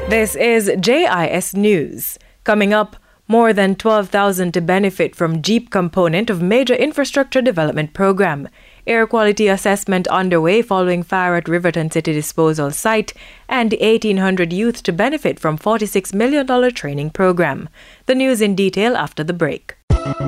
This is JIS News. Coming up, more than 12,000 to benefit from Jeep component of major infrastructure development program. Air quality assessment underway following fire at Riverton City disposal site, and 1,800 youth to benefit from $46 million training program. The news in detail after the break.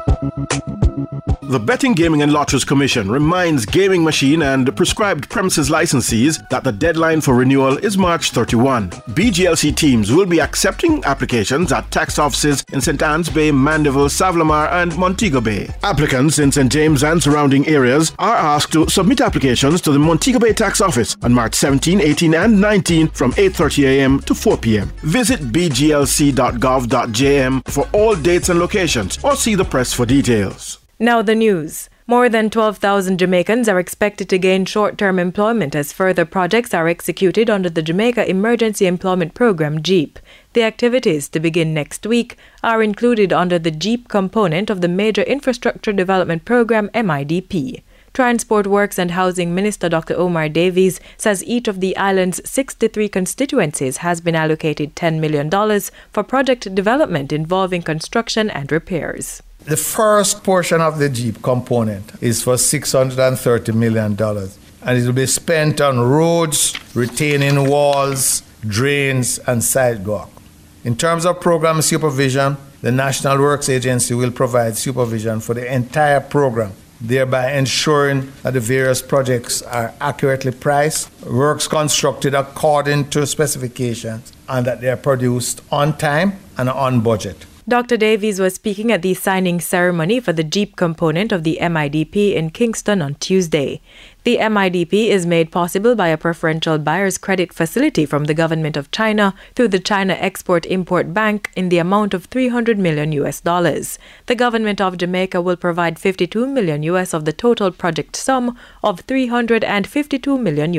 The Betting, Gaming and Lotteries Commission reminds gaming machine and prescribed premises licensees that the deadline for renewal is March 31. BGLC teams will be accepting applications at tax offices in St. Anne's Bay, Mandeville, Savlamar and Montego Bay. Applicants in St. James and surrounding areas are asked to submit applications to the Montego Bay tax office on March 17, 18 and 19 from 8:30 a.m. to 4 p.m. Visit bglc.gov.jm for all dates and locations or see the press for details. Now the news. More than 12,000 Jamaicans are expected to gain short-term employment as further projects are executed under the Jamaica Emergency Employment Program, JEEP. The activities, to begin next week, are included under the JEEP component of the Major Infrastructure Development Program, MIDP. Transport Works and Housing Minister Dr. Omar Davies says each of the island's 63 constituencies has been allocated $10 million for project development involving construction and repairs. The first portion of the JEEP component is for $630 million, and it will be spent on roads, retaining walls, drains, and sidewalk. In terms of program supervision, the National Works Agency will provide supervision for the entire program, thereby ensuring that the various projects are accurately priced, works constructed according to specifications, and that they are produced on time and on budget. Dr. Davies was speaking at the signing ceremony for the JEEP component of the MIDP in Kingston on Tuesday. The MIDP is made possible by a preferential buyer's credit facility from the government of China through the China Export-Import Bank in the amount of $300 million. The government of Jamaica will provide $52 million of the total project sum of $352 million.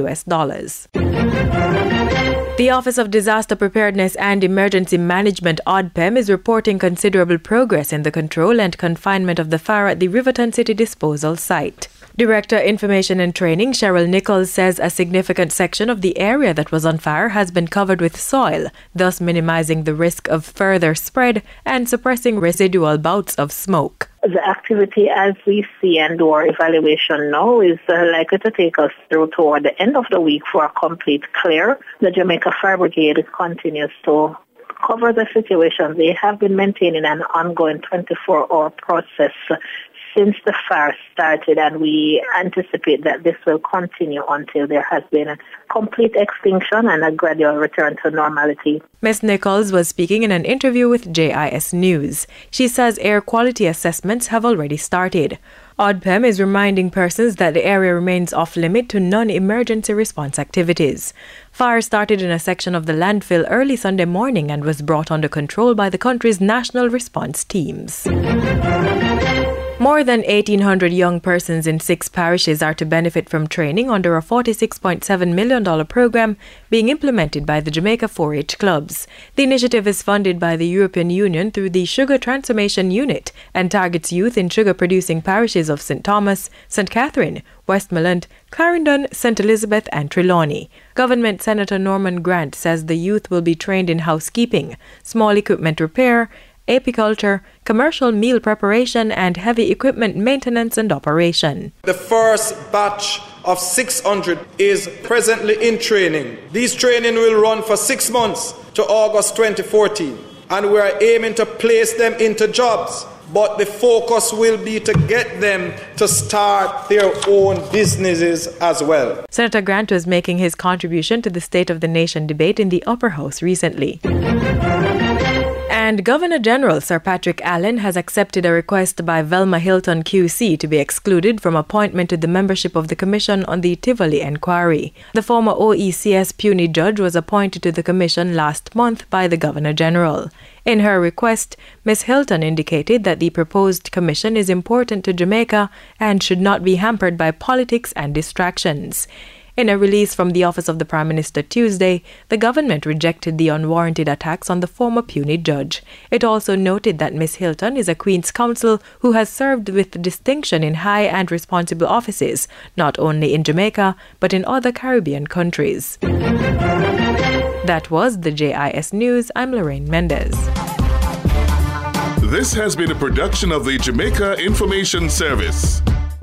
The Office of Disaster Preparedness and Emergency Management, ODPEM, is reporting considerable progress in the control and confinement of the fire at the Riverton City disposal site. Director Information and Training Cheryl Nichols says a significant section of the area that was on fire has been covered with soil, thus minimizing the risk of further spread and suppressing residual bouts of smoke. The activity as we see and do our evaluation now is likely to take us through toward the end of the week for a complete clear. The Jamaica Fire Brigade continues to cover the situation. They have been maintaining an ongoing 24-hour process since the fire started, and we anticipate that this will continue until there has been a complete extinction and a gradual return to normality. Ms. Nichols was speaking in an interview with JIS News. She says air quality assessments have already started. ODPEM is reminding persons that the area remains off-limit to non-emergency response activities. Fire started in a section of the landfill early Sunday morning and was brought under control by the country's national response teams. More than 1,800 young persons in 6 parishes are to benefit from training under a $46.7 million program being implemented by the Jamaica 4-H clubs. The initiative is funded by the European Union through the Sugar Transformation Unit and targets youth in sugar-producing parishes of St. Thomas, St. Catherine, Westmoreland, Clarendon, St. Elizabeth and Trelawney. Government Senator Norman Grant says the youth will be trained in housekeeping, small equipment repair, apiculture, commercial meal preparation, and heavy equipment maintenance and operation. The first batch of 600 is presently in training. These training will run for 6 months to August 2014, and we are aiming to place them into jobs. But the focus will be to get them to start their own businesses as well. Senator Grant was making his contribution to the State of the Nation debate in the Upper House recently. And Governor General Sir Patrick Allen has accepted a request by Velma Hilton QC to be excluded from appointment to the membership of the Commission on the Tivoli Inquiry. The former OECS puisne judge was appointed to the commission last month by the Governor General. In her request, Ms. Hilton indicated that the proposed commission is important to Jamaica and should not be hampered by politics and distractions. In a release from the Office of the Prime Minister Tuesday, the government rejected the unwarranted attacks on the former puisne judge. It also noted that Ms. Hilton is a Queen's Counsel who has served with distinction in high and responsible offices, not only in Jamaica, but in other Caribbean countries. That was the JIS News. I'm Lorraine Mendez. This has been a production of the Jamaica Information Service.